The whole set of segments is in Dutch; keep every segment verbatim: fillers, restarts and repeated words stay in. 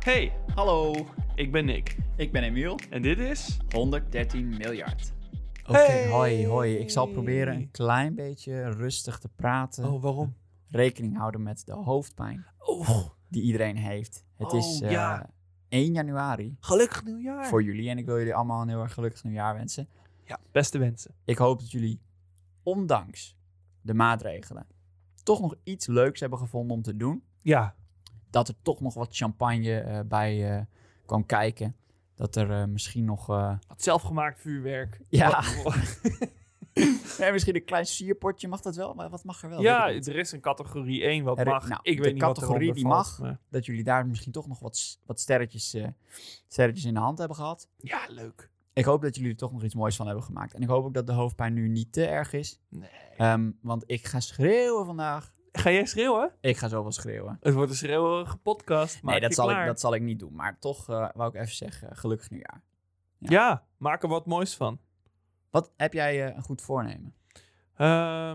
Hey, Hallo, ik ben Nick. ik ben Emiel. En dit is... honderddertien miljard. Oké, Hey! hoi, hoi. Ik zal proberen een klein beetje rustig te praten. Oh, waarom? Rekening houden met de hoofdpijn Oh, die iedereen heeft. Het Oh, is eh, ja. één januari gelukkig nieuwjaar. voor jullie. En ik wil jullie allemaal een heel erg gelukkig nieuwjaar wensen. Ja, beste wensen. Ik hoop dat jullie, ondanks de maatregelen, toch nog iets leuks hebben gevonden om te doen. Ja. Dat er toch nog wat champagne uh, bij uh, kwam kijken. Dat er uh, misschien nog... Uh, Wat zelfgemaakt vuurwerk. ja. ja, misschien een klein sierpotje. Mag dat wel? Maar wat mag er wel? Ja, er is een categorie één wat er, mag. Nou, ik de weet niet categorie wat die valt, mag. Maar... Dat jullie daar misschien toch nog wat, wat sterretjes, uh, sterretjes in de hand hebben gehad. Ja, leuk. Ik hoop dat jullie er toch nog iets moois van hebben gemaakt. En ik hoop ook dat de hoofdpijn nu niet te erg is. Nee. Um, want ik ga schreeuwen vandaag. Ga jij schreeuwen? Ik ga zoveel schreeuwen. Het wordt een schreeuwige podcast. Nee, dat zal, ik, dat... dat zal ik niet doen. Maar toch uh, wou ik even zeggen, gelukkig nieuwjaar. Ja. ja, maak er wat moois van. Wat heb jij uh, een goed voornemen? Uh,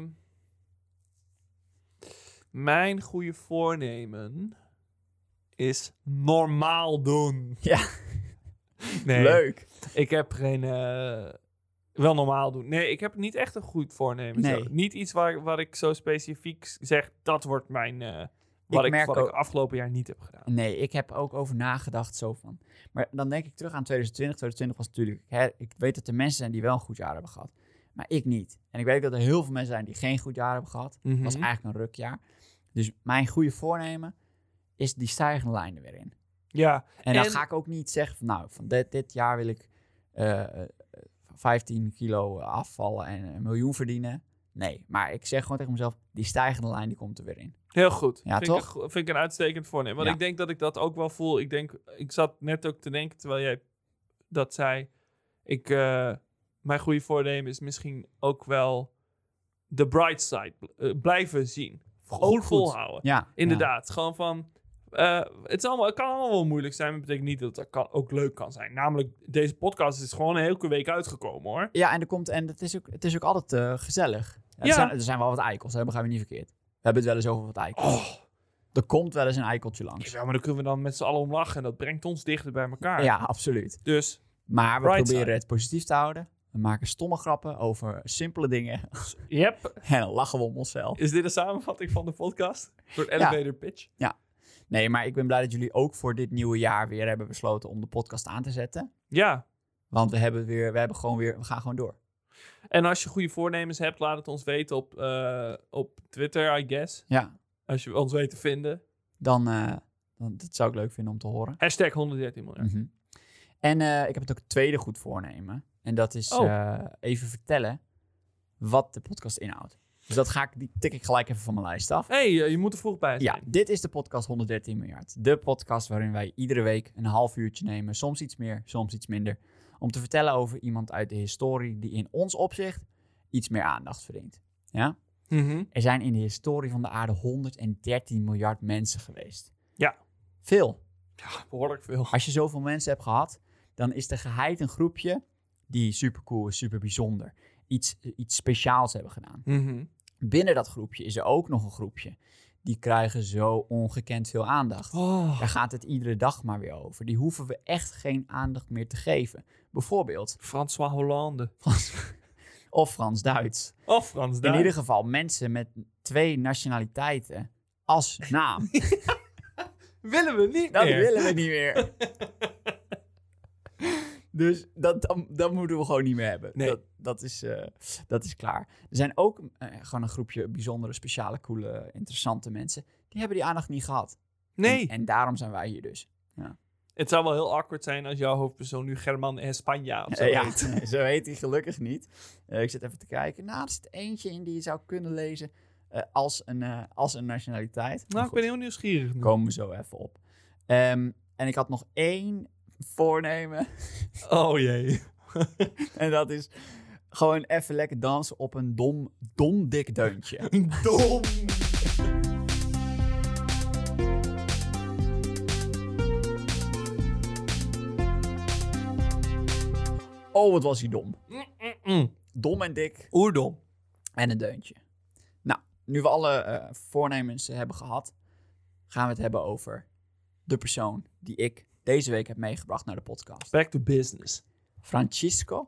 mijn goede voornemen is normaal doen. Ja, nee, leuk. Ik heb geen... Uh, wel normaal doen. Nee, ik heb niet echt een goed voornemen. Nee. Zo. Niet iets waar, waar ik zo specifiek zeg, dat wordt mijn... Uh, wat ik, ik, wat ook... ik afgelopen jaar niet heb gedaan. Nee, ik heb ook over nagedacht zo van... Maar dan denk ik terug aan twintig twintig. twintig twintig was natuurlijk... Hè, ik weet dat er mensen zijn die wel een goed jaar hebben gehad. Maar ik niet. En ik weet dat er heel veel mensen zijn die geen goed jaar hebben gehad. Het Mm-hmm. was eigenlijk een rukjaar. Dus mijn goede voornemen is die stijgende lijn er weer in. Ja. En dan en... ga ik ook niet zeggen van... Nou, van dit, dit jaar wil ik uh, vijftien kilo afvallen en een miljoen verdienen. Nee, maar ik zeg gewoon tegen mezelf... Die stijgende lijn die komt er weer in. Heel goed. Ja, vind toch? Ik, vind ik een uitstekend voornemen. Want ja. ik denk dat ik dat ook wel voel. Ik denk, ik zat net ook te denken, terwijl jij dat zei. Ik, uh, mijn goede voornemen is misschien ook wel de bright side uh, blijven zien. Goed, goed volhouden. Ja, inderdaad. Ja. Gewoon van, uh, het, is allemaal, het kan allemaal wel moeilijk zijn, maar dat betekent niet dat het kan, ook leuk kan zijn. Namelijk, deze podcast is gewoon een hele week uitgekomen, hoor. Ja, en er komt en het is ook, het is ook altijd uh, gezellig. Ja, ja. Er, zijn, er zijn wel wat eikels, hè, begrijp me niet verkeerd. We hebben het wel eens over wat eikels. Oh. Er komt wel eens een eikeltje langs. Ja, maar dan kunnen we dan met z'n allen om lachen en dat brengt ons dichter bij elkaar. Ja, absoluut. Dus, maar we right proberen side. het positief te houden. We maken stomme grappen over simpele dingen. Yep. En dan lachen we om onszelf. Is dit een samenvatting van de podcast? Voor het elevator ja. pitch? Ja. Nee, maar ik ben blij dat jullie ook voor dit nieuwe jaar weer hebben besloten om de podcast aan te zetten. Ja. Want we hebben weer, we hebben gewoon weer, we gaan gewoon door. En als je goede voornemens hebt, laat het ons weten op, uh, op Twitter, I guess. Ja. Als je ons weet te vinden. Dan, uh, dan dat zou ik leuk vinden om te horen. Hashtag honderddertien miljard. Mm-hmm. En uh, ik heb het ook tweede goed voornemen. En dat is oh. uh, even vertellen wat de podcast inhoudt. Dus dat ga ik, die tik ik gelijk even van mijn lijst af. Hé, hey, uh, je moet er vroeg bij zijn. Ja, dit is de podcast honderddertien miljard. De podcast waarin wij iedere week een half uurtje nemen. Soms iets meer, soms iets minder. Om te vertellen over iemand uit de historie die in ons opzicht iets meer aandacht verdient. Ja? Mm-hmm. Er zijn in de historie van de aarde honderddertien miljard mensen geweest. Ja. Veel. Ja, behoorlijk veel. Als je zoveel mensen hebt gehad, dan is er geheid een groepje die supercool is, super bijzonder. Iets, iets speciaals hebben gedaan. Mm-hmm. Binnen dat groepje is er ook nog een groepje. Die krijgen zo ongekend veel aandacht. Oh. Daar gaat het iedere dag maar weer over. Die hoeven we echt geen aandacht meer te geven. Bijvoorbeeld... François Hollande. Of Frans-Duits. Of Frans-Duits. In ieder geval mensen met twee nationaliteiten als naam. willen we niet dat meer. Dat willen we niet meer. Dus dat, dat, dat moeten we gewoon niet meer hebben. Nee. Dat, dat, is, uh, dat is klaar. Er zijn ook uh, gewoon een groepje bijzondere, speciale, coole, interessante mensen. Die hebben die aandacht niet gehad. Nee. En, en daarom zijn wij hier dus. Ja. Het zou wel heel awkward zijn als jouw hoofdpersoon nu German Espanja of zo uh, ja, heet. Nee, zo heet hij gelukkig niet. Uh, ik zit even te kijken. Nou, er zit eentje in die je zou kunnen lezen uh, als, een, uh, als een nationaliteit. Nou, ik ben heel nieuwsgierig nu. Komen we zo even op. Um, en ik had nog één voornemen. Oh jee. En dat is gewoon even lekker dansen op een dom, dom dik deuntje. Dom! Oh, wat was hij dom. Mm-mm. Dom en dik. Oerdom. En een deuntje. Nou, nu we alle uh, voornemens hebben gehad, gaan we het hebben over de persoon die ik deze week heb meegebracht naar de podcast. Back to business. Francisco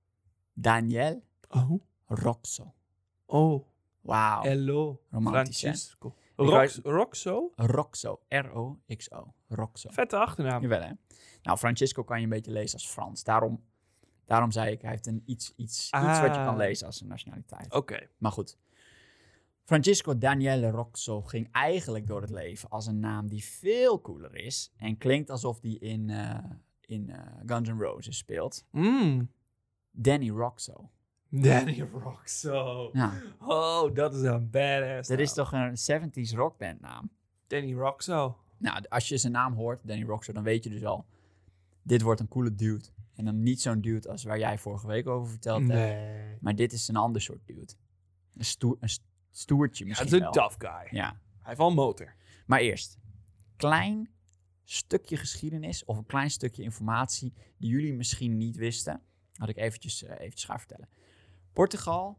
Daniel Oh. Roxo. Oh. Wauw. Hello. Romantisch, hè? Francisco. Ik Rox, wou- Roxo? Roxo. R O X O. Roxo. Vette achternaam. Jawel, hè? Nou, Francisco kan je een beetje lezen als Frans. Daarom, daarom zei ik, hij heeft een iets, iets, iets wat je kan Ah. lezen als een nationaliteit. Oké. Maar goed. Francisco Daniele Roxo ging eigenlijk door het leven als een naam die veel cooler is. En klinkt alsof die in, eh, in eh, Guns N' Roses speelt. Mm. Danny Roxo. Danny Roxo. Ja, Oh, dat is een badass dat is naam. toch een zeventies rockband naam. Danny Roxo. Nou, als je zijn naam hoort, Danny Roxo, dan weet je dus al, dit wordt een coole dude. En dan niet zo'n dude als waar jij vorige week over verteld hebt. Nee. Maar dit is een ander soort dude. Een, stoer, een st- stoertje Ja, misschien het is een wel. tough guy. Ja. Hij heeft wel een motor. Maar eerst, klein stukje geschiedenis of een klein stukje informatie die jullie misschien niet wisten, had ik eventjes, uh, eventjes gaan vertellen. Portugal,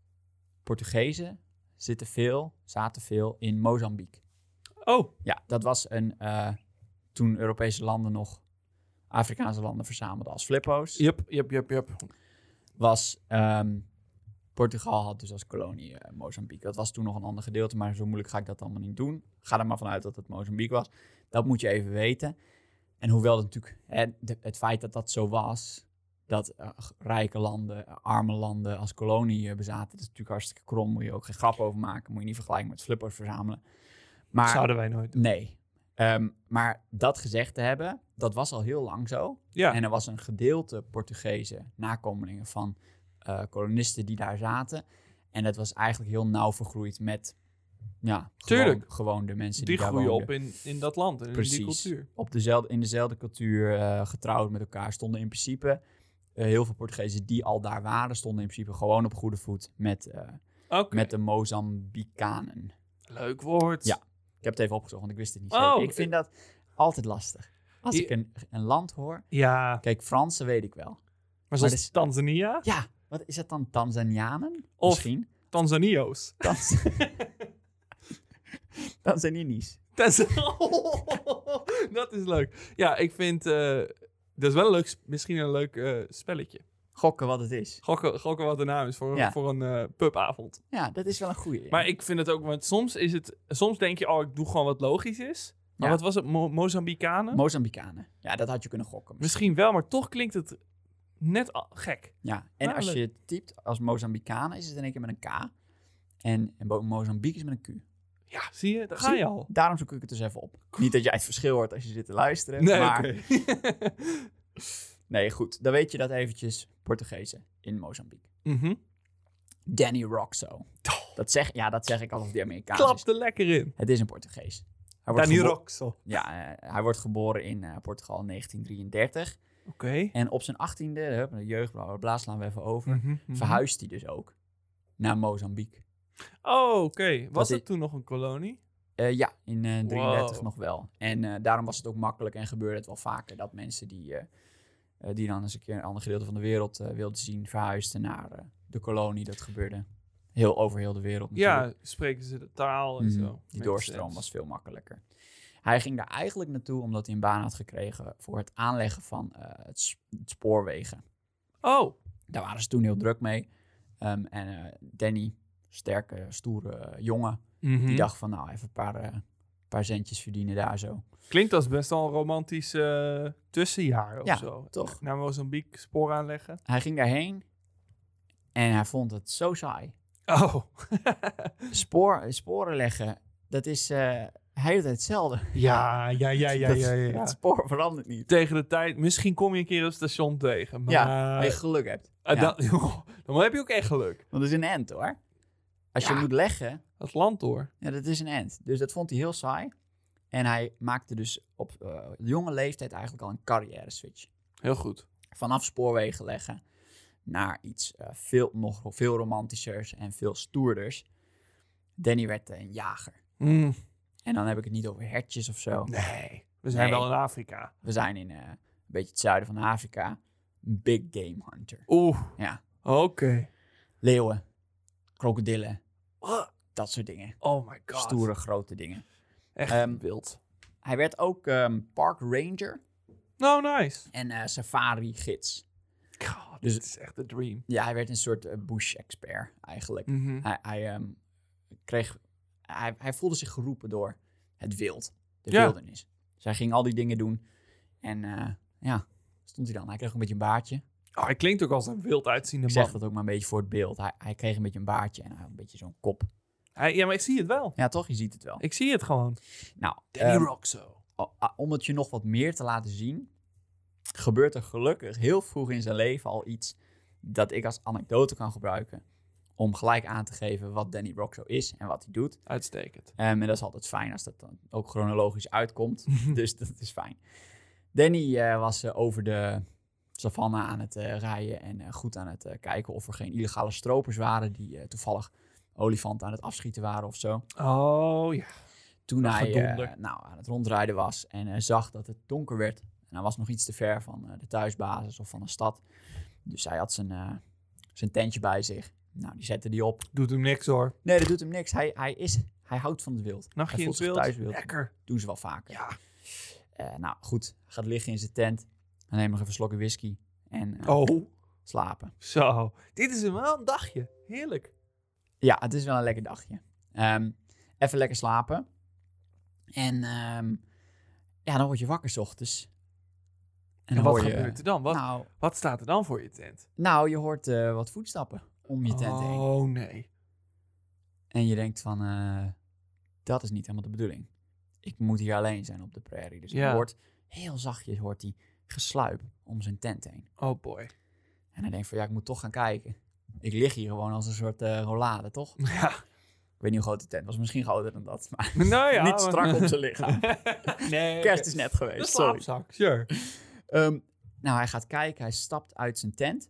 Portugezen zitten veel, zaten veel in Mozambique. Oh. Ja, dat was een, uh, toen Europese landen nog Afrikaanse landen verzamelden als flippo's. Yep, yep, yep, yep. Was, um, Portugal had dus als kolonie uh, Mozambique. Dat was toen nog een ander gedeelte, maar zo moeilijk ga ik dat allemaal niet doen. Ga er maar vanuit dat het Mozambique was. Dat moet je even weten. En hoewel het natuurlijk, hè, de, het feit dat dat zo was, dat uh, rijke landen, uh, arme landen als kolonie uh, bezaten, dat is natuurlijk hartstikke krom. Moet je ook geen grap over maken. Moet je niet vergelijken met flippers verzamelen. Maar Zouden wij nooit doen. nee. Um, maar dat gezegd te hebben, dat was al heel lang zo. Ja. En er was een gedeelte Portugezen, nakomelingen van uh, kolonisten die daar zaten. En dat was eigenlijk heel nauw vergroeid met, ja, gewoon, Tuurlijk. gewoon de mensen Die die, daar groeien woonden. op in, in dat land en in die Precies. cultuur. Op dezelfde, in dezelfde cultuur uh, getrouwd met elkaar. Stonden in principe, uh, heel veel Portugezen die al daar waren, stonden in principe gewoon op goede voet met, uh, Oké. met de Mozambicanen. Leuk woord. Ja. Ik heb het even opgezocht, want ik wist het niet Oh, zeker. Ik vind dat altijd lastig. Als Je- ik een, een land hoor... Ja. Kijk, Fransen weet ik wel. Maar zoals dus- Tanzania? Ja, wat is dat dan? Tanzanianen? Of- Misschien? Tanzanio's. Tanz- Tanzaniani's. Tanz- dat is leuk. Ja, ik vind... eh, dat is wel een leuk, sp- misschien een leuk eh, spelletje. Gokken wat het is. Gokken, gokken wat de naam is voor, Ja. voor een eh, pubavond. Ja, dat is wel een goeie. Maar ik vind het ook... Want soms is het... Soms denk je, oh, ik doe gewoon wat logisch is. Maar Ja. wat was het? Mo- Mozambicanen? Mozambicanen. Ja, dat had je kunnen gokken. misschien. Misschien wel, maar toch klinkt het net al gek. Ja, en Ah, als leuk. je het typt als Mozambicanen, is het in één keer met een K. En, en Bo- Mozambique is met een Q. Ja, zie je? Daar ga Zie je al. Daarom zoek ik het dus even op. Niet dat jij het verschil hoort als je zit te luisteren. Nee, maar oké. nee, goed. Dan weet je dat eventjes Portugezen in Mozambique. Mhm. Danny Roxo. Dat zeg, ja, dat zeg ik alsof die Amerikaans is. Klap er lekker in. Het is een Portugees. Hij wordt Danny gebo- Roxo. Ja, eh, hij wordt geboren in eh, Portugal in negentien drieëndertig. Oké. En op zijn achttiende, hup, de jeugd, bla bla bla, slaan we even over. Mhm, mhm. Verhuist hij dus ook naar Mozambique. Oh, oké. Was Dat het toen nog een kolonie? Eh, ja, in eh drieëndertig Wow. nog wel. En eh, daarom was het ook makkelijk en gebeurde het wel vaker dat mensen die, eh, eh, die dan eens een keer een ander gedeelte van de wereld eh, wilden zien, verhuisden naar eh, de kolonie. Dat gebeurde heel over heel de wereld natuurlijk. Ja, spreken ze de taal en Mhm. zo. Die Makes doorstroom sense. was veel makkelijker. Hij ging daar eigenlijk naartoe omdat hij een baan had gekregen voor het aanleggen van eh, het, s- het spoorwegen. Oh, Daar waren ze toen heel druk mee. Um, en eh, Danny, sterke, stoere eh, jongen, mhm. die dacht van nou even een paar, eh, paar centjes verdienen daar zo. Klinkt als best wel een romantisch eh, tussenjaar of Ja, zo. toch? Naar Mozambique, spoor aanleggen. Hij ging daarheen en hij vond het zo saai. Oh. Spoor, sporen leggen, dat is eh de hele tijd hetzelfde. ja, ja, ja, ja, Dat- ja, ja. Het spoor verandert niet. Tegen de tijd, misschien kom je een keer op het station tegen. Maar, Ja, als je geluk hebt. eh, Ja. dan, dan heb je ook echt geluk. Want dat is een end hoor. Als je Ja. moet leggen, Het land door. ja, dat is een end. Dus dat vond hij heel saai. En hij maakte dus op uh, jonge leeftijd eigenlijk al een carrière switch. Heel goed. Vanaf spoorwegen leggen naar iets uh, veel, nog veel romantischers en veel stoerders. Danny werd uh, een jager. Mm, En dan heb ik het niet over hertjes of zo. nee, we zijn Nee. wel in Afrika. We zijn in uh, een beetje het zuiden van Afrika. Big game hunter. Oeh, Ja, oké. leeuwen, krokodillen, Ah, dat soort dingen. Oh my god. Stoere, grote dingen. Echt Ehm, wild. hij werd ook um, park ranger. Oh, nice. En uh, safari-gids. God, Dus- dit is echt de dream. Ja, hij werd een soort uh, bush-expert eigenlijk. Mhm. Hij, hij, um, kreeg, hij, hij voelde zich geroepen door het wild, de Ja. wildernis. Dus hij ging al die dingen doen. En uh, ja, stond hij dan. Hij kreeg een beetje een baardje. Oh, hij klinkt ook als een wild uitziende Ik man. zeg dat ook maar een beetje voor het beeld. Hij, hij kreeg een beetje een baardje en hij had een beetje zo'n kop. Hij, ja, maar ik zie het wel. Ja, toch? Je ziet het wel. Ik zie het gewoon. Nou, Danny um, Roxo. o- a- om het je nog wat meer te laten zien, gebeurt er gelukkig heel vroeg in zijn leven al iets dat ik als anekdote kan gebruiken om gelijk aan te geven wat Danny Roxo is en wat hij doet. Uitstekend. Um, en dat is altijd fijn als dat dan ook chronologisch uitkomt. Dus dat is fijn. Danny uh, was uh, over de savanne aan het uh, rijden en uh, goed aan het uh, kijken of er geen illegale stropers waren die uh, toevallig olifanten aan het afschieten waren of zo. Oh, ja. Toen Dat hij gedonder. uh, nou, aan het rondrijden was en uh, zag dat het donker werd. En hij was nog iets te ver van uh, de thuisbasis of van een stad. Dus hij had zijn, uh, zijn tentje bij zich. Nou, die zette die op. Doet hem niks hoor. Nee, dat doet hem niks. Hij, hij, is, hij houdt van het wild. Nachtje hij in voelt het zich wild. thuis wild. Lekker. Doen ze wel vaker. Ja. Uh, nou, goed. Hij gaat liggen in zijn tent. Dan neemt nog even een slokje whisky. En uh, Oh, slapen. zo. Dit is een wel een dagje. Heerlijk. Ja, het is wel een lekker dagje. Um, even lekker slapen. En um, ja, dan word je wakker 's ochtends. En, dan wat hoor je, gebeurt er dan? Wat, Nou, wat staat er dan voor je tent? nou, je hoort uh, wat voetstappen om je tent heen. Oh, nee. En je denkt van, uh, dat is niet helemaal de bedoeling. Ik moet hier alleen zijn op de prairie. Dus Ja. je hoort, heel zachtjes hoort hij gesluip om zijn tent heen. Oh, boy. En hij denkt van, ja, ik moet toch gaan kijken. Ik lig hier gewoon als een soort uh, rollade, toch? Ja. Ik weet niet hoe groot de tent was. Misschien groter dan dat. Maar Nou ja. niet strak op zijn lichaam. Nee. Kerst is net Een geweest, sorry. slaapzak, sure. Um, nou, hij gaat kijken. Hij stapt uit zijn tent.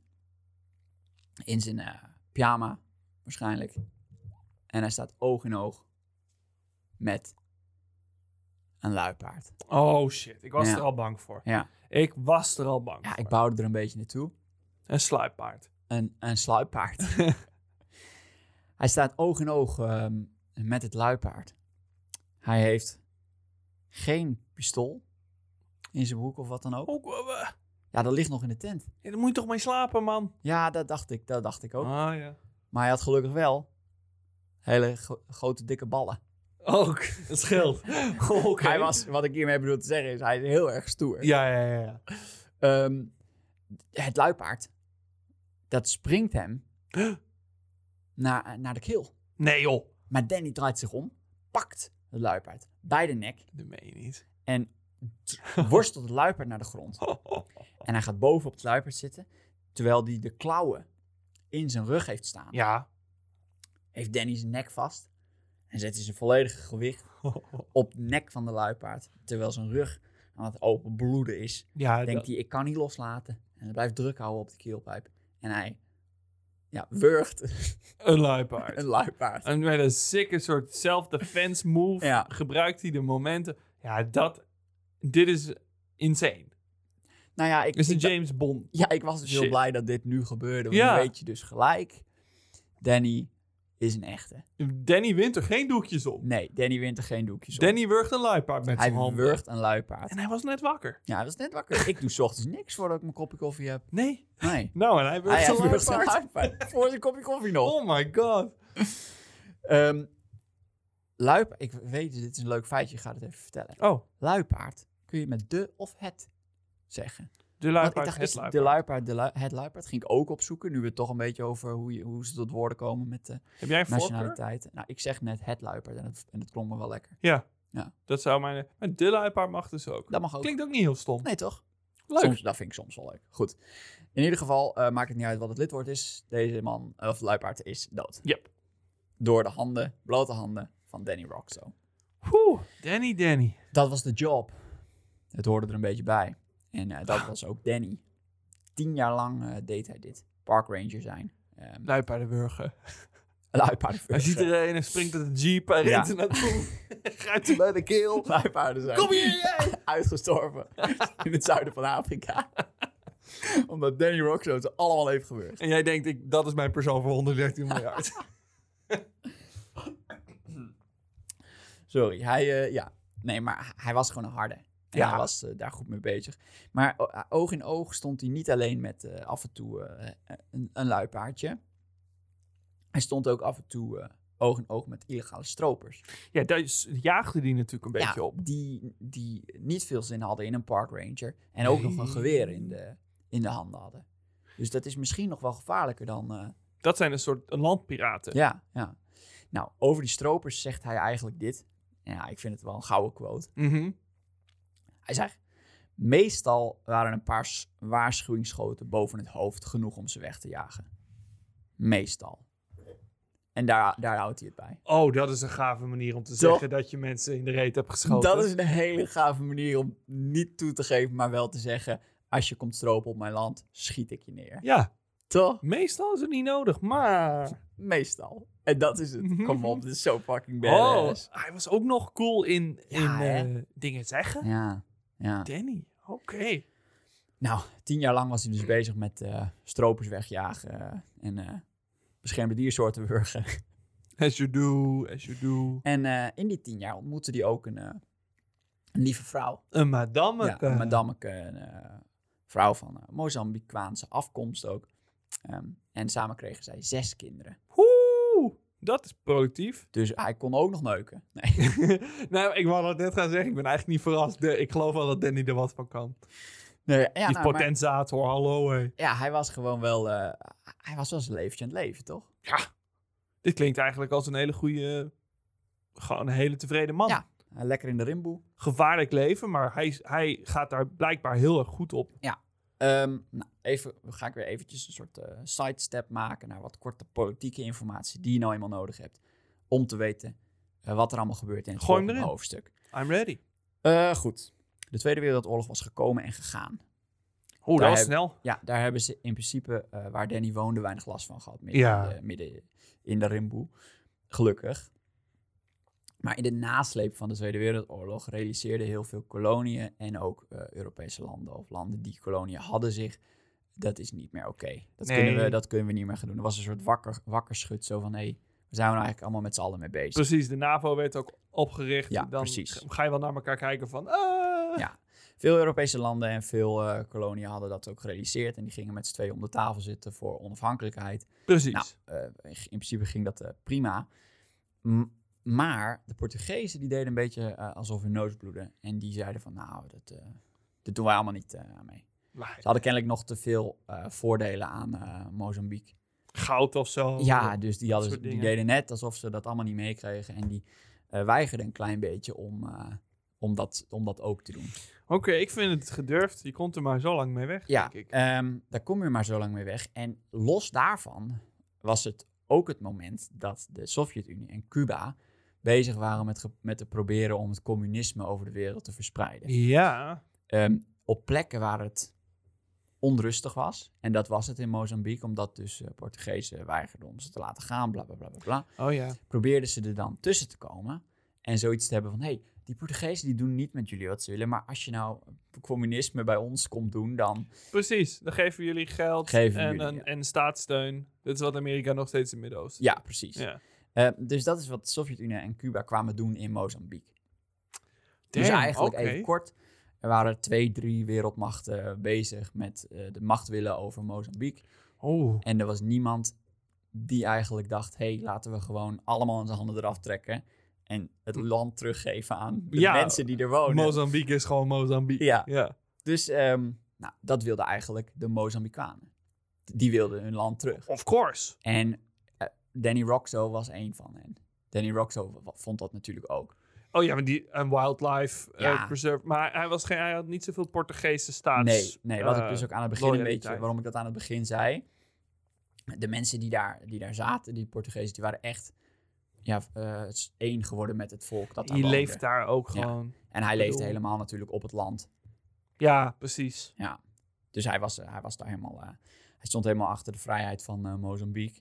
In zijn uh, pyjama, waarschijnlijk. En hij staat oog in oog met een luipaard. Oh, shit. Ik was Ja. er al bang voor. Ja, Ik was er al bang ja voor. ik bouwde er een beetje naartoe. Een sluippaard. Een, een sluipaard. Hij staat oog in oog um, met het luipaard. Hij heeft geen pistool in zijn broek of wat dan ook. Ook, uh, Ja, dat ligt nog in de tent. ja, daar moet je toch mee slapen, man. Ja, dat dacht ik, dat dacht ik ook. Ah, ja. Maar hij had gelukkig wel hele gro- grote dikke ballen. Ook, dat scheelt. Oké. Hij was, wat ik hiermee bedoel te zeggen is, hij is heel erg stoer. Ja, ja, ja. ja. Um, het luipaard, dat springt hem naar, naar de keel. Nee, joh. Maar Danny draait zich om, pakt het luipaard bij de nek Dat meen je niet. en t- worstelt het luipaard naar de grond. En hij gaat boven op het luipaard zitten, terwijl hij de klauwen in zijn rug heeft staan. Ja. Heeft Danny zijn nek vast en zet hij zijn volledige gewicht op de nek van de luipaard, terwijl zijn rug aan het open bloeden is. Ja, Denkt dat- hij, ik kan niet loslaten. En hij blijft druk houden op de keelpijp. En hij, ja, wurgt een luipaard. een luipaard. En met een sikke soort self-defense move Ja. gebruikt hij de momenten. Ja, dat... Dit is insane. Nou ja, ik, Dit is een ik, James Bond. ja, ik was dus heel Shit. blij dat dit nu gebeurde. Want Ja. nu weet je dus gelijk, Danny is een echte. Danny wint er geen doekjes om. Nee, Danny wint er geen doekjes op. Danny wurgt een luipaard met Hij zijn handen. wurgt een luipaard. En hij was net wakker. Ja, hij was net wakker. Ik doe 's ochtends niks voordat ik mijn kopje koffie heb. Nee. Nee. Nou, en hij wurgt Hij een hij wurgt een luipaard. luipaard. Voor zijn kopje koffie nog. Oh my god. Um, luipaard, ik weet, dit is een leuk feitje, ik ga het even vertellen. Oh, Luipaard kun je met de of het zeggen. de Want ik luipaard, dacht, het is luipaard. de luipaard, de lu- het luipaard ging ik ook opzoeken. Nu we het toch een beetje over hoe, je, hoe ze tot woorden komen met de Heb jij een voorkeur? nationaliteiten. Nou, ik zeg net het luipaard en het, en het klonk me wel lekker. Ja. Ja. Dat zou mijn... Maar de luipaard mag dus ook. Dat mag ook. Klinkt ook niet heel stom. Nee, toch? Leuk. Soms, dat vind ik soms wel leuk. Goed. In ieder geval uh, maakt het niet uit wat het lidwoord is. Deze man, of luipaard, is dood. Yep. Door de handen, blote handen van Danny Roxo. Oeh, Danny, Danny. Dat was de job. Het hoorde er een beetje bij. En uh, dat was ook Danny. Tien jaar lang uh, deed hij dit. Park ranger zijn. Um, Luipaardenwurgen. luipaardenvurgen. Hij ziet er een en springt uit de jeep. Hij Ja. rent er naartoe. Grijpt hem bij de keel. Luipaarden zijn Kom hier, jij! uitgestorven in het zuiden van Afrika. Omdat Danny Roxo ze allemaal heeft gebeurd. En jij denkt, ik, dat is mijn persoon voor honderddertien miljard. Sorry, hij, uh, ja. nee, maar hij was gewoon een harde. En Ja. hij was uh, daar goed mee bezig. Maar uh, oog in oog stond hij niet alleen met uh, af en toe uh, een, een luipaardje. Hij stond ook af en toe uh, oog in oog met illegale stropers. Ja, daar is- jaagde die natuurlijk een beetje ja, op. Die, die niet veel zin hadden in een park ranger. En ook Nee. nog een geweer in de, in de handen hadden. Dus dat is misschien nog wel gevaarlijker dan... Uh, Dat zijn een soort landpiraten. ja, ja. Nou, over die stropers zegt hij eigenlijk dit. Ja, ik vind het wel een gouden quote. Mhm. Hij zegt, meestal waren een paar s- waarschuwingsschoten boven het hoofd genoeg om ze weg te jagen. Meestal. En daar, daar houdt hij het bij. Oh, dat is een gave manier om te Toch? zeggen dat je mensen in de reet hebt geschoten. Dat is een hele gave manier om niet toe te geven, maar wel te zeggen, als je komt stropen op mijn land, schiet ik je neer. Ja, Toch? meestal is het niet nodig, maar... Meestal. En dat is het. Kom op, dit is zo fucking Oh, badass. hij was ook nog cool in, in Ja, hè? eh, dingen zeggen. Ja, ja. Danny, oké. Nou, tien jaar lang was hij dus bezig met uh, stropers wegjagen uh, en uh, beschermde diersoorten wurgen. As you do, as you do. En uh, in die tien jaar ontmoette hij ook een, uh, een lieve vrouw. Een madame. Ja, een madameke, een uh, vrouw van uh, Mozambicaanse afkomst ook. Um, en samen kregen zij zes kinderen. Oeh, dat is productief. Dus hij kon ook nog neuken. Nee. Nou, ik wou dat net gaan zeggen. Ik ben eigenlijk niet verrast. De- ik geloof wel dat Danny er wat van kan. Nee, ja, Die is nou, maar- potentator, hallo hé. ja, hij was gewoon wel... Uh, hij was wel zijn leventje aan het leven, toch? Ja, dit klinkt eigenlijk als een hele goede... Gewoon een hele tevreden man. Ja. Uh, lekker in de rimboe. Gevaarlijk leven, maar hij, hij gaat daar blijkbaar heel erg goed op. Um, nou, even, ga ik weer eventjes een soort uh, sidestep maken naar wat korte politieke informatie die je nou eenmaal nodig hebt om te weten uh, wat er allemaal gebeurt in het Gooi hem volgende erin. hoofdstuk. I'm ready. Uh, goed, de Tweede Wereldoorlog was gekomen en gegaan. Oeh, Daar dat was heb- snel. Ja, daar hebben ze in principe, uh, waar Danny woonde, weinig last van gehad. Midden, Ja. in, de, midden in de rimboe. Gelukkig. Maar in de nasleep van de Tweede Wereldoorlog realiseerden heel veel koloniën en ook uh, Europese landen of landen die koloniën hadden zich, dat is niet meer oké. Dat, Nee. kunnen we, dat kunnen we niet meer gaan doen. Er was een soort wakker, wakkerschut zo van, hé, hey, we zijn er eigenlijk allemaal met z'n allen mee bezig. Precies, de NAVO werd ook opgericht. Ja, Dan precies. ga je wel naar elkaar kijken van... ah. Ja. Veel Europese landen en veel uh, koloniën hadden dat ook gerealiseerd en die gingen met z'n tweeën om de tafel zitten voor onafhankelijkheid. Precies. Nou, uh, in principe ging dat uh, prima. M- maar de Portugezen die deden een beetje uh, alsof hun neus bloedde. En die zeiden van, nou, dat, uh, dat doen wij allemaal niet uh, aan mee. Maar Ze hadden kennelijk nog te veel uh, voordelen aan uh, Mozambique. goud of zo. Ja, dus die, hadden, soort die dingen. deden net alsof ze dat allemaal niet meekregen. En die uh, weigerden een klein beetje om, uh, om, dat, om dat ook te doen. Oké, ik vind het gedurfd. Je komt er maar zo lang mee weg, Ja, denk ik. um, daar kom je maar zo lang mee weg. En los daarvan was het ook het moment dat de Sovjet-Unie en Cuba bezig waren met, ge- met te proberen om het communisme over de wereld te verspreiden. Ja. Um, op plekken waar het onrustig was, en dat was het in Mozambique, omdat dus uh, Portugezen weigerden om ze te laten gaan, bla bla bla bla bla, Oh ja. probeerden ze er dan tussen te komen en zoiets te hebben van, hé, hey, die Portugezen die doen niet met jullie wat ze willen, maar als je nou communisme bij ons komt doen, dan... Precies. Dan geven we jullie geld Geven en, jullie, en, ja. en staatssteun. Dat is wat Amerika nog steeds in het Midden-Oosten Ja, precies. doet. Ja. Uh, dus dat is wat de Sovjet-Unie en Cuba kwamen doen in Mozambique. Dus Damn, eigenlijk oké. even kort, er waren twee, drie wereldmachten bezig met uh, de macht willen over Mozambique. Oh. En er was niemand die eigenlijk dacht, hé, hey, laten we gewoon allemaal onze handen eraf trekken en het land teruggeven aan de Ja, mensen die er wonen. Mozambique is gewoon Mozambique. Ja. ja. Dus um, nou, dat wilden eigenlijk de Mozambicanen. Die wilden hun land terug. Of course. En uh, Danny Roxo was één van hen. Danny Roxo w- vond dat natuurlijk ook. Oh ja, maar die een wildlife uh, Ja. preserve. Maar hij, was geen, hij had niet zoveel Portugese staats... Nee, nee, wat uh, ik dus ook aan het begin een loyaliteit. beetje, waarom ik dat aan het begin zei. De mensen die daar, die daar zaten, die Portugezen, die waren echt ja, uh, het is één geworden met het volk dat daar Je woonde. leeft daar ook Ja. gewoon. En hij leefde bedoel- helemaal natuurlijk op het land. Ja, precies. Ja. Dus hij was, uh, hij was daar helemaal... Uh, hij stond helemaal achter de vrijheid van uh, Mozambique.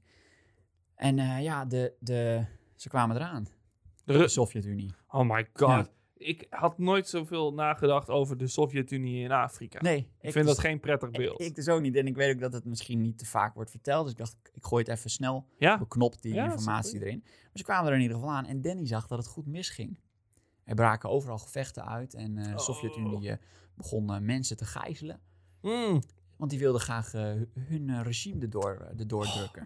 En uh, ja, de, de, ze kwamen eraan. De De Ru- Sovjet-Unie. oh my god. Ja. Ik had nooit zoveel nagedacht over de Sovjet-Unie in Afrika. Nee. ik vind dus- dat geen prettig Ik, beeld. ik dus ook niet. En ik weet ook dat het misschien niet te vaak wordt verteld. Dus ik dacht, ik gooi het even snel. ja? Beknopt die Ja, informatie dat is erin. Maar ze kwamen er in ieder geval aan. En Danny zag dat het goed misging. Er braken overal gevechten uit en uh, de Oh. Sovjet-Unie uh, begon uh, mensen te gijzelen. Mm. Want die wilden graag uh, hun uh, regime erdoor, uh, erdoor Oh. drukken.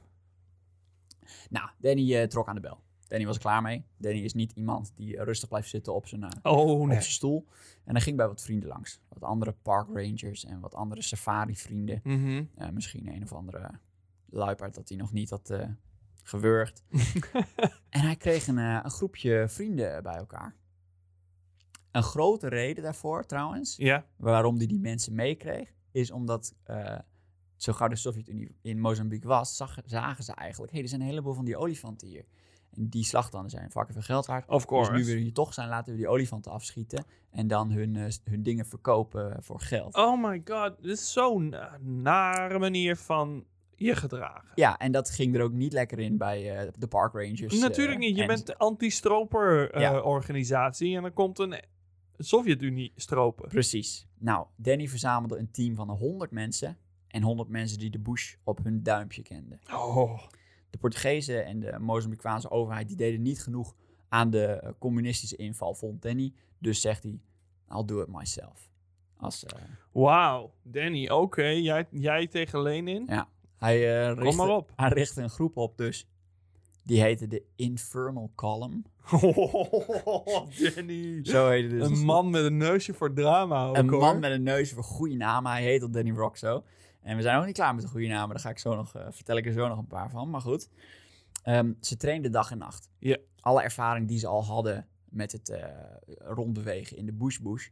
Nou, Danny uh, trok aan de bel. Danny was er klaar mee. Danny is niet iemand die uh, rustig blijft zitten op zijn, uh, Oh, op nee. zijn stoel. En hij ging bij wat vrienden langs. Wat andere park rangers en wat andere safari-vrienden. Mm-hmm. Uh, misschien een of andere luipaard dat hij nog niet had uh, gewurgd. En hij kreeg een, uh, een groepje vrienden bij elkaar. Een grote reden daarvoor, trouwens, Ja. waarom hij die mensen meekreeg, is omdat uh, zo gauw de Sovjet-Unie in Mozambique was, zag, zagen ze eigenlijk, hé, hey, er zijn een heleboel van die olifanten hier. En die slagtanden zijn vaak veel geld waard. Of course. Dus nu we hier toch zijn, laten we die olifanten afschieten en dan hun, uh, hun dingen verkopen voor geld. Oh my god, dit is zo'n uh, nare manier van je gedragen. Ja, en dat ging er ook niet lekker in bij uh, de park rangers. Natuurlijk uh, niet. Je en- bent de anti-stroper uh, Ja. organisatie en dan komt een Sovjet-Unie stropen. Precies. Nou, Danny verzamelde een team van honderd mensen en honderd mensen die de Bush op hun duimpje kenden. Oh. De Portugezen en de Mozambicaanse overheid die deden niet genoeg aan de uh, communistische inval, vond Danny. Dus zegt hij, I'll do it myself. Als, uh, Wauw. Danny, oké. Jij, jij tegen Lenin? ja, hij, uh, Kom richtte, maar op. hij richtte een groep op dus. Die heette de Infernal Column. Oh, Danny. Zo heette dus. Een man met een neusje voor drama. Ook, Een hoor. man met een neus voor goede namen. Hij heet al Danny Roxo. En we zijn nog niet klaar met de goede namen. Daar ga ik zo nog, uh, vertel ik er zo nog een paar van. Maar goed. Um, ze trainden dag en nacht. Ja. Alle ervaring die ze al hadden met het uh, rondbewegen in de bush bush.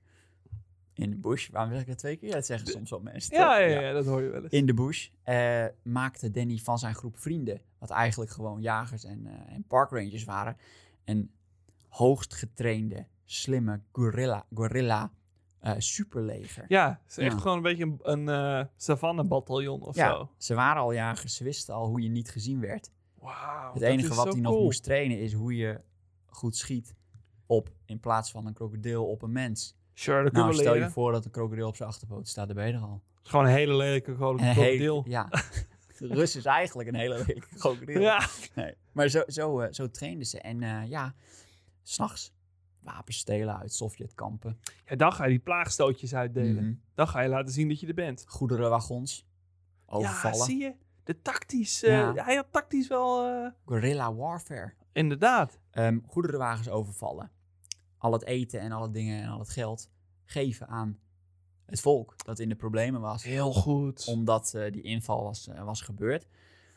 In de bush. Waarom zeg ik dat twee keer? Ja, dat zeggen soms wel mensen. Ja, toch? ja, ja, dat hoor je wel eens. In de bush uh, maakte Danny van zijn groep vrienden, wat eigenlijk gewoon jagers en, uh, en parkrangers waren, een hoogst getrainde, slimme gorilla, gorilla uh, superleger. Ja, het is echt Ja. gewoon een beetje een, een uh, savanne-bataljon of Ja, zo. ze waren al jagers, ze wisten al hoe je niet gezien werd. Wauw, Het dat enige is wat zo hij nog cool. moest trainen is hoe je goed schiet op, in plaats van een krokodil op een mens. Sure, dat Nou, kunnen we stel je leren. voor dat een krokodil op zijn achterpoot staat, daar ben je er al. Het is gewoon een hele lelijke grote En een krokodil. hele- Ja, de Rus is eigenlijk een hele lelijke krokodil. Ja. Nee. Maar zo, zo, uh, zo trainden ze. En uh, ja, s'nachts wapens stelen uit Sovjetkampen. ja, dan ga je die plaagstootjes uitdelen. Mhm. Dan ga je laten zien dat je er bent. Goederenwagons. Overvallen. Ja, zie je? De tactisch... uh, Ja. Hij had tactisch wel... uh, Guerrilla warfare. inderdaad. Um, goederenwagens overvallen. Al het eten en alle dingen en al het geld geven aan het volk dat in de problemen was. Heel goed. Omdat uh, die inval was, uh, was gebeurd.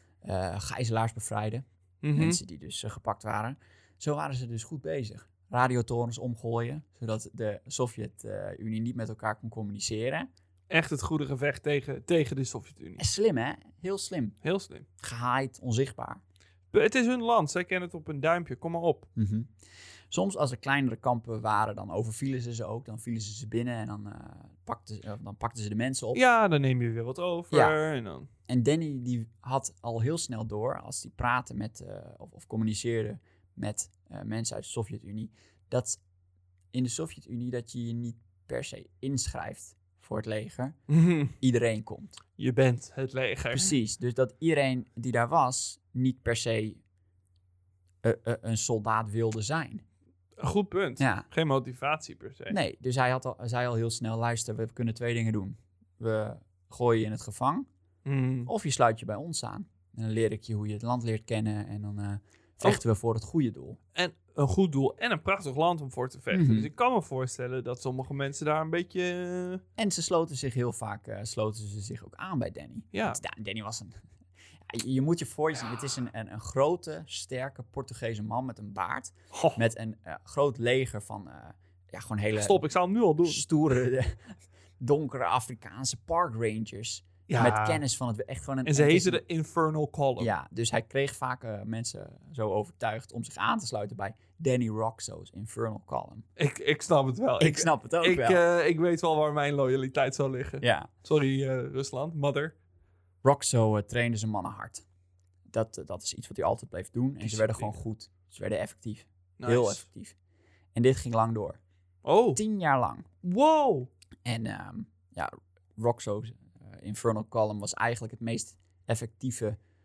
Uh, gijzelaars bevrijden. Mhm. Mensen die dus uh, gepakt waren. Zo waren ze dus goed bezig. Radiotorens omgooien, zodat de Sovjet-Unie niet met elkaar kon communiceren. Echt het goede gevecht tegen, tegen de Sovjet-Unie. En slim, hè? Heel slim. Heel slim. Gehaaid, onzichtbaar. Het is hun land. Zij kennen het op een duimpje. Kom maar op. Mm-hmm. Soms als er kleinere kampen waren, dan overvielen ze ze ook. Dan vielen ze ze binnen en dan, uh, pakten, uh, dan pakten ze de mensen op. Ja, dan neem je weer wat over. Ja. En dan... En Danny die had al heel snel door, als hij praatte met, uh, of, of communiceerde met uh, mensen uit de Sovjet-Unie, dat in de Sovjet-Unie dat je je niet per se inschrijft voor het leger. Iedereen komt. Je bent het leger. Precies, dus dat iedereen die daar was niet per se uh, uh, een soldaat wilde zijn. Een goed punt. Ja. Geen motivatie per se. Nee, dus hij had al, zei al heel snel, luister, we kunnen twee dingen doen. We gooien je in het gevang, Mm. of je sluit je bij ons aan. En dan leer ik je hoe je het land leert kennen en dan uh, vechten we voor het goede doel. En een goed doel en een prachtig land om voor te vechten. Mhm. Dus ik kan me voorstellen dat sommige mensen daar een beetje... uh, En ze sloten zich heel vaak, uh, sloten ze zich ook aan bij Danny. Ja. Want Da- Danny was een... Ja, je, je moet je voor je zien, het is een, een, een grote, sterke Portugese man met een baard. Goh, Met een uh, groot leger van, uh, ja, gewoon hele stop, ik zal hem nu al doen. stoere, donkere Afrikaanse park rangers. Ja. Met kennis van het, echt gewoon een... En ze het is heten een- de Infernal Column. Ja, dus hij kreeg vaak uh, mensen zo overtuigd om zich aan te sluiten bij Danny Roxo's Infernal Column. Ik, ik snap het wel. Ik, snap het ook ik, wel. uh, ik weet wel waar mijn loyaliteit zou liggen. Ja. Sorry, uh, Rusland. Mother. Roxo uh, trainde zijn mannen hard. Dat, uh, dat is iets wat hij altijd bleef doen. En ze Discipline. werden gewoon goed. Ze werden effectief. Nice. Heel effectief. En dit ging lang door. Oh, Tien jaar lang. wow. En um, ja, Roxo's uh, Infernal Column was eigenlijk het meest effectieve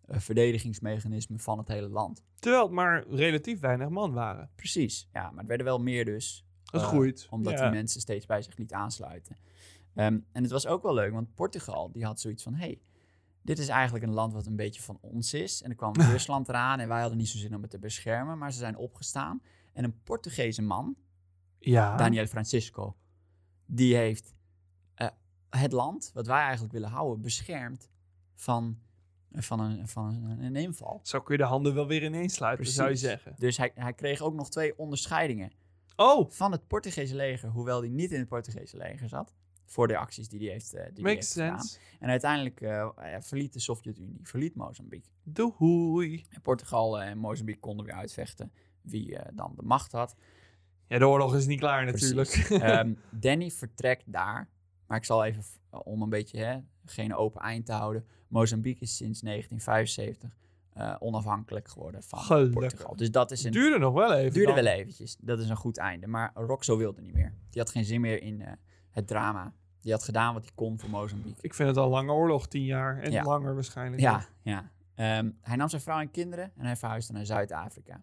uh, verdedigingsmechanisme van het hele land. Terwijl het maar relatief weinig man waren. Precies, ja, maar het werden wel meer dus. Dat uh, groeit. Omdat ja. die mensen steeds bij zich lieten aansluiten. Um, en het was ook wel leuk, want Portugal die had zoiets van... hey, dit is eigenlijk een land wat een beetje van ons is. En er kwam Rusland eraan en wij hadden niet zo zin om het te beschermen. Maar ze zijn opgestaan. En een Portugese man, ja. Daniel Francisco... die heeft uh, het land, wat wij eigenlijk willen houden, beschermd van, uh, van, een, van een, een inval. Zo kun je de handen wel weer ineens sluiten, Precies. zou je zeggen. Dus hij, hij kreeg ook nog twee onderscheidingen Oh, van het Portugese leger, hoewel hij niet in het Portugese leger zat, voor de acties die hij heeft, uh, die hij heeft makes gedaan. sense. En uiteindelijk uh, ja, verliet de Sovjet-Unie, verliet Mozambique. Doei. En Portugal en Mozambique konden weer uitvechten wie uh, dan de macht had. Ja, de oorlog is niet klaar natuurlijk. um, Danny vertrekt daar. Maar ik zal even, om een beetje hè, geen open eind te houden. Mozambique is sinds negentien vijfenzeventig uh, onafhankelijk geworden van Gelukkig. Portugal. Dus dat is een... Duurde nog wel even. Duurde dan. wel eventjes. Dat is een goed einde. Maar Roxo wilde niet meer. Die had geen zin meer in uh, het drama. Die had gedaan wat hij kon voor Mozambique. Ik vind het al een lange oorlog, tien jaar. En Ja. langer waarschijnlijk. Ja, ja. Um, hij nam zijn vrouw en kinderen en hij verhuisde naar Zuid-Afrika.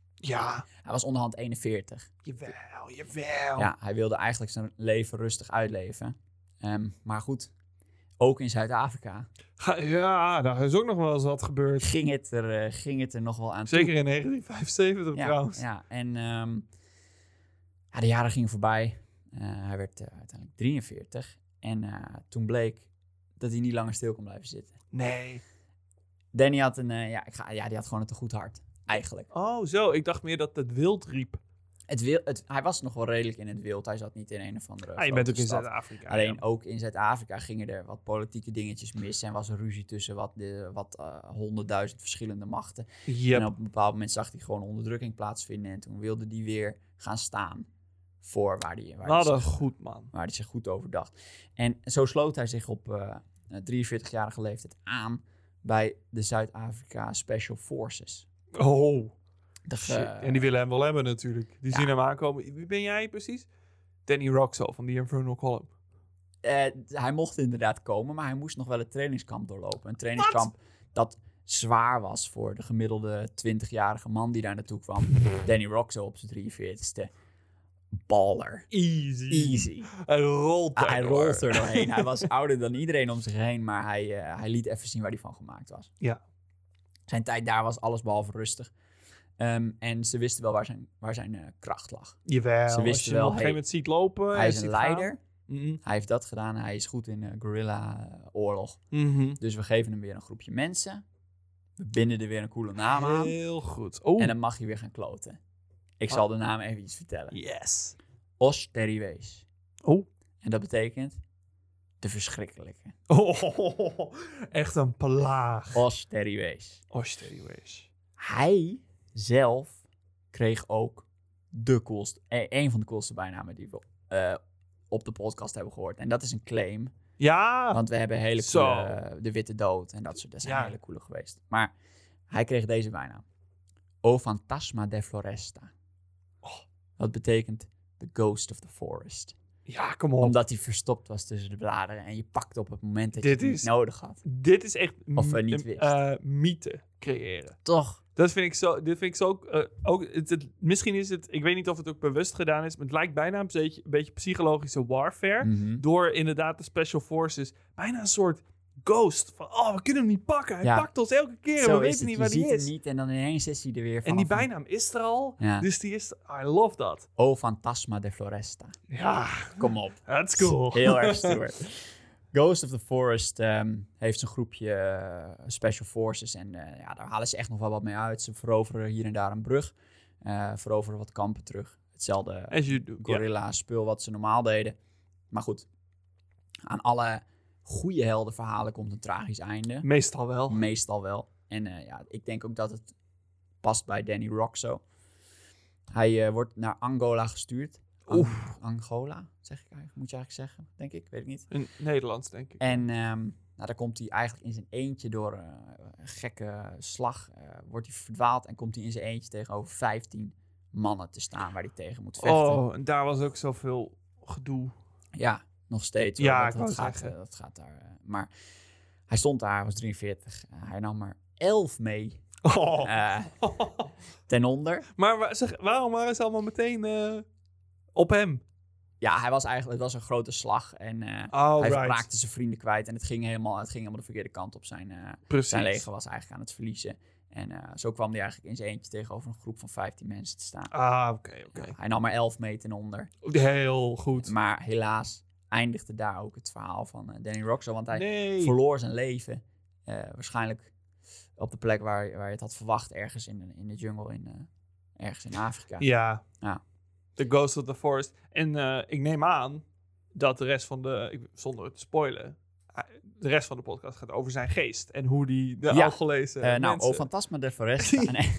Ja. Hij was onderhand eenenveertig. Jawel, jawel. Ja, hij wilde eigenlijk zijn leven rustig uitleven. Um, maar goed, ook in Zuid-Afrika Ga, ja, daar is ook nog wel eens wat gebeurd. ging het er, uh, ging het er nog wel aan Zeker toe. in negentien vijfenzeventig Ja, trouwens. ja, en um, ja, de jaren gingen voorbij. Uh, hij werd uh, uiteindelijk drieënveertig. En uh, toen bleek dat hij niet langer stil kon blijven zitten. Nee. Danny had een, uh, ja, ik ga, ja, die had gewoon een te goed hart, eigenlijk. Oh, zo. Ik dacht meer dat het wild riep. Het wil, het, hij was nog wel redelijk in het wild. Hij zat niet in een of andere Ah, je bent ook in stad. Zuid-Afrika. Alleen ja. ook in Zuid-Afrika gingen er wat politieke dingetjes mis. En was er ruzie tussen wat, de, wat uh, honderdduizend verschillende machten. Yep. En op een bepaald moment zag hij gewoon onderdrukking plaatsvinden. En toen wilde hij weer gaan staan voor waar hij, waar Wat hij, een zich, goed man. waar hij zich goed over dacht. En zo sloot hij zich op uh, drieënveertigjarige leeftijd aan bij de Zuid-Afrika Special Forces. Oh. De, Shit. uh, En die willen hem wel hebben natuurlijk. Die ja. zien hem aankomen. Wie ben jij precies? Danny Roxo van die Infernal Column. Uh, hij mocht inderdaad komen, maar hij moest nog wel het trainingskamp doorlopen. Een trainingskamp What? dat zwaar was voor de gemiddelde twintigjarige man die daar naartoe kwam. Danny Roxo op zijn drieënveertigste. Baller. Easy. Easy. Hij rolt er Ah, hij door. rolt er doorheen. Hij was ouder dan iedereen om zich heen, maar hij, uh, hij liet even zien waar hij van gemaakt was. Ja. Zijn tijd daar was alles behalve rustig. Um, en ze wisten wel waar zijn, waar zijn uh, kracht lag. Jawel. Ze Als wisten je hem wel, op een gegeven hey, moment ziet lopen. Hij is ziet een leider. gaan. Mm-hmm. Hij heeft dat gedaan. Hij is goed in uh, guerrilla-oorlog. Mm-hmm. Dus we geven hem weer een groepje mensen. We binden er weer een coole naam aan. Heel goed. Oh. En dan mag hij weer gaan kloten. Ik Ah. zal de naam eventjes vertellen. Yes. Os Terriwees. Oh. En dat betekent de verschrikkelijke. Oh, echt een plaag. Os Terriwees. Os Terriwees. Hij zelf kreeg ook de coolste, eh, een van de coolste bijnamen die we uh, op de podcast hebben gehoord. En dat is een claim. Ja. Want we hebben hele Zo. coole, uh, de Witte Dood en dat soort, dat zijn Ja. hele coole geweest. Maar hij kreeg deze bijnaam. O Fantasma de Floresta. Oh. Dat betekent the ghost of the forest. Ja, kom op. Omdat hij verstopt was tussen de bladeren en je pakte op het moment dat Dit je het is- niet nodig had. Dit is echt Of we m- niet m- wist. eh, mythe creëren. Toch? Dat vind ik zo. Dit vind ik zo ook. eh, ook het, het- misschien is het. Ik weet niet of het ook bewust gedaan is. Maar het lijkt bijna een beetje, een beetje psychologische warfare. Mhm. Door inderdaad de special forces. Bijna een soort ghost. Van oh, we kunnen hem niet pakken. Hij Ja. pakt ons elke keer. en Zo we is weten het. niet Je waar ziet die hem is. niet en dan ineens is hij er weer van. En die bijnaam is er al. Ja. Dus die is. I love that. O Fantasma de Floresta. Ja, Kom op. that's cool. Heel erg stoer. Ghost of the Forest um, heeft zijn groepje uh, Special Forces. En uh, ja, daar halen ze echt nog wel wat mee uit. Ze veroveren hier en daar een brug. Uh, veroveren wat kampen terug. Hetzelfde As you do. Ja. gorilla-spul wat ze normaal deden. Maar goed, aan alle goede heldenverhalen komt een tragisch einde. Meestal wel. Meestal wel. En uh, ja, ik denk ook dat het past bij Danny Roxo. Hij uh, wordt naar Angola gestuurd. Ang- Angola, zeg ik eigenlijk, moet je eigenlijk zeggen, denk ik, weet ik niet. In Nederlands, denk ik. En um, nou, daar komt hij eigenlijk in zijn eentje door uh, een gekke slag, uh, wordt hij verdwaald en komt hij in zijn eentje tegenover vijftien mannen te staan waar hij tegen moet vechten. Oh, en daar was ook zoveel gedoe. Ja, nog steeds. Ja, hoor, ik dat, dat, wou gaat, zeggen. uh, dat gaat daar. Uh, maar hij stond daar, hij was drieënveertig. Uh, hij nam er elf mee Oh. uh, ten onder. Maar wa- zeg, waarom waren ze allemaal meteen uh, op hem? Ja, hij was eigenlijk, het was een grote slag. En uh, Oh, hij right. raakte zijn vrienden kwijt. En het ging helemaal, het ging helemaal de verkeerde kant op. Zijn, uh, Precies. zijn leger was eigenlijk aan het verliezen. En uh, zo kwam hij eigenlijk in zijn eentje tegenover een groep van vijftien mensen te staan. Ah, oké, okay, oké. Okay. Hij nam er elf mee ten onder. Heel goed. Maar helaas eindigde daar ook het verhaal van uh, Danny Rockso. Want hij nee. verloor zijn leven. Uh, waarschijnlijk op de plek waar, waar je het had verwacht. Ergens in, in de jungle, in, uh, ergens in Afrika. Ja. ja. The Ghost of the Forest. En uh, ik neem aan dat de rest van de... Ik, zonder het te spoilen... De rest van de podcast gaat over zijn geest. En hoe die de ja. al gelezen uh, uh, Nou, O Fantasma de Foresta. nee,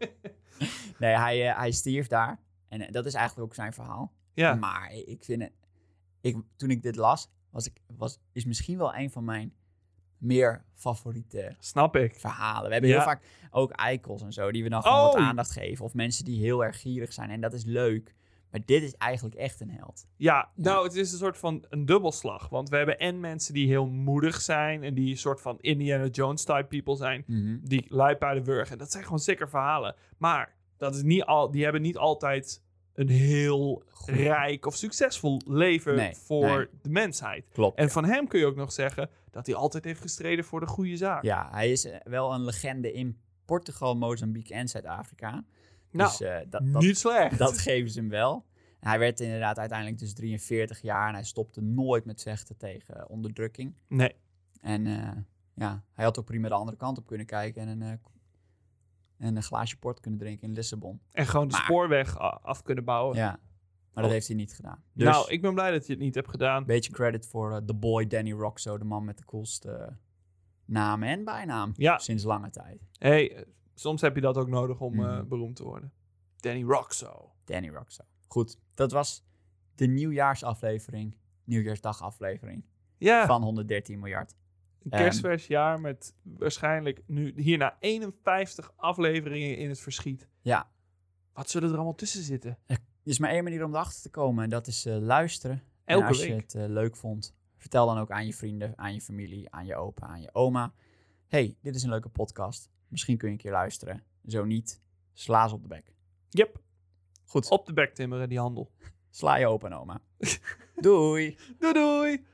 nee hij, uh, hij stierf daar. En uh, dat is eigenlijk ook zijn verhaal. Ja. Maar ik vind het... Ik, toen ik dit las, was ik, was, is misschien wel een van mijn meer favoriete Snap ik. verhalen. We hebben ja. heel vaak ook eikels en zo, die we dan gewoon oh. wat aandacht geven. Of mensen die heel erg gierig zijn. En dat is leuk. Maar dit is eigenlijk echt een held. Ja, nou, het is een soort van een dubbelslag. Want we hebben en mensen die heel moedig zijn... en die een soort van Indiana Jones-type people zijn... Mm-hmm. die luip bij de wurg. En dat zijn gewoon zeker verhalen. Maar dat is niet al, die hebben niet altijd een heel Goed. rijk of succesvol leven... Nee, voor nee. de mensheid. Klopt. En ja. van hem kun je ook nog zeggen... dat hij altijd heeft gestreden voor de goede zaak. Ja, hij is wel een legende in Portugal, Mozambique en Zuid-Afrika... Nou, dus, uh, dat, dat, niet slecht. Dat geven ze hem wel. En hij werd inderdaad uiteindelijk dus drieënveertig jaar... en hij stopte nooit met vechten tegen uh, onderdrukking. Nee. En uh, ja, hij had ook prima de andere kant op kunnen kijken... en een, uh, en een glaasje port kunnen drinken in Lissabon. En gewoon de maar, spoorweg af kunnen bouwen. Ja, maar dat oh. heeft hij niet gedaan. Dus, nou, ik ben blij dat je het niet hebt gedaan. Beetje credit voor uh, the boy Danny Rockso... de man met de coolste uh, naam en bijnaam ja. sinds lange tijd. Hey, soms heb je dat ook nodig om mm-hmm. uh, beroemd te worden. Danny Rockso. Danny Rockso. Goed, dat was de nieuwjaarsaflevering, nieuwjaarsdagaflevering ja. van honderddertien miljard. Een kerstvers jaar met waarschijnlijk nu hierna eenenvijftig afleveringen in het verschiet. Ja. Wat zullen er allemaal tussen zitten? Er is maar één manier om erachter te komen en dat is uh, luisteren. Elke en als week. je het uh, leuk vond, vertel dan ook aan je vrienden, aan je familie, aan je opa, aan je oma. Hey, dit is een leuke podcast. Misschien kun je een keer luisteren. Zo niet, sla ze op de bek. Yep. Goed. Op de bek timmeren, die handel. Sla je opa en oma. Doei. Doei doei.